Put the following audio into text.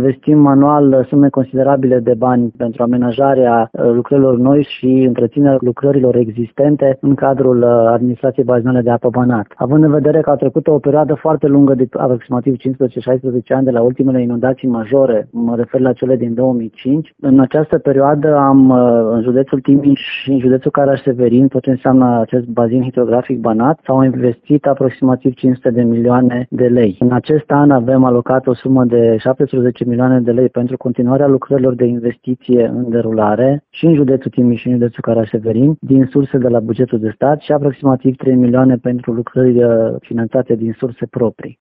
investim anual sume considerabile de bani pentru amenajarea lucrărilor noi și întreținerea lucrărilor existente în cadrul administrației bazinale de apă Banat. Având în vedere că a trecut o perioadă foarte lungă de aproximativ 15-16 ani de la ultimele inundații majore, mă refer la cele din 2005, în această perioadă am în județul Timiș și în județul Caraș-Severin, tot ce înseamnă acest bazin hidrografic Banat, s-au investit aproximativ 500 de milioane de lei. În acest an avem alocat o sumă de 17 milioane de lei pentru continuarea lucrărilor de investiție în derulare și în județul Timiș și în județul Caraș-Severin din surse de la bugetul de stat și aproximativ 3 milioane pentru lucrări finanțate din surse proprii.